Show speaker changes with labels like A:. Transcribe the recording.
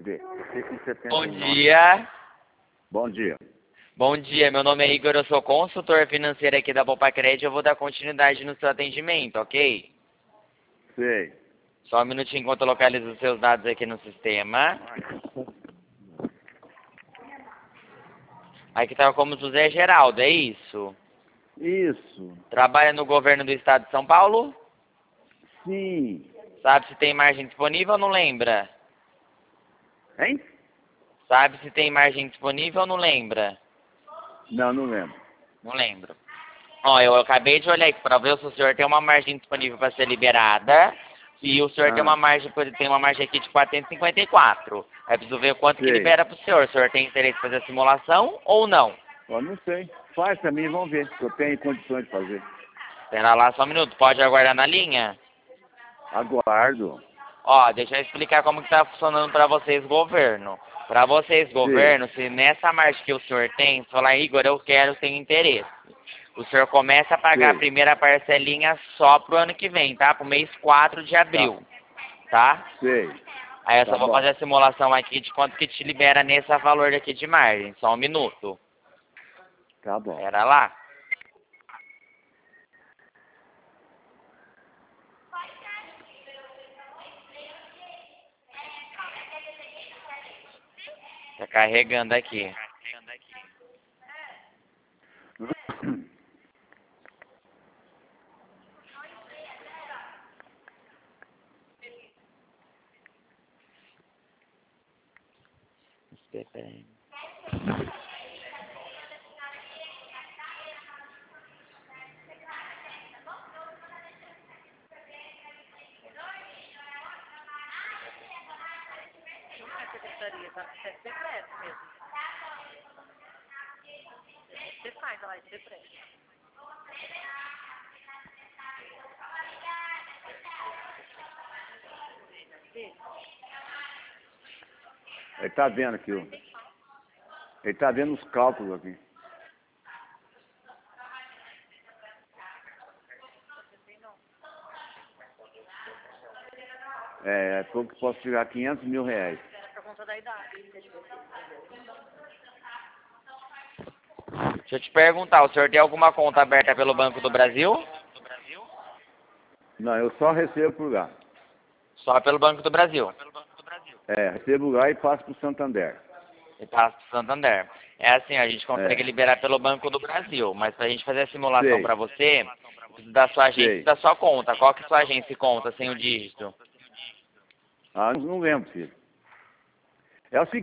A: ver.
B: Bom dia.
A: Bom dia.
B: Bom dia, meu nome é Igor, eu sou consultor financeiro aqui da Poupa Crédito, eu vou dar continuidade no seu atendimento, ok?
A: Sei.
B: Só um minutinho enquanto eu localizo os seus dados aqui no sistema. Aqui tá como José Geraldo, é isso?
A: Isso.
B: Trabalha no governo do estado de São Paulo?
A: Sim.
B: Sabe se tem margem disponível ou não lembra?
A: Hein?
B: Sabe se tem margem disponível ou não lembra?
A: Não, não lembro.
B: Não lembro. Ó, eu acabei de olhar aqui para ver se o senhor tem uma margem disponível para ser liberada. E o senhor tem uma margem aqui de 454. Aí preciso ver quanto que
A: Sei.
B: libera para o senhor. O senhor tem interesse em fazer a simulação ou não?
A: Eu não sei. Faz pra mim, vamos ver se eu tenho condições de fazer.
B: Espera lá só um minuto, pode aguardar na linha?
A: Aguardo.
B: Ó, deixa eu explicar como que tá funcionando para vocês, governo. Para vocês, governo, se nessa margem que o senhor tem, você falar, Igor, eu quero, tenho interesse. O senhor começa a pagar a
A: Sei.
B: primeira parcelinha só pro ano que vem, tá? Pro mês 4 de abril, tá?
A: Sei.
B: Aí eu
A: Tá
B: só vou
A: bom.
B: fazer a simulação aqui de quanto que te libera nesse valor aqui de margem. Só um minuto.
A: Tá bom.
B: Pera lá. Tá carregando aqui. Espera aí.
C: Secretaria, tá? É secreto mesmo. Você faz lá, é secreto.
A: Ele tá vendo aqui, ó. Ele tá vendo os cálculos aqui. É pouco que posso tirar 500 mil reais.
C: Por conta da idade.
B: Deixa eu te perguntar, o senhor tem alguma conta aberta pelo Banco do Brasil?
A: Não, eu só recebo por lá.
B: Só pelo Banco do Brasil.
A: É, recebo lá e passo pro Santander.
B: E passa pro Santander. É assim, a gente consegue liberar pelo Banco do Brasil, mas pra gente fazer a simulação
A: Sei.
B: pra você, precisa da sua agência
A: Sei.
B: e da sua conta. Qual que é a sua agência e conta sem o dígito?
A: Ah, não lembro, filho. É o seguinte.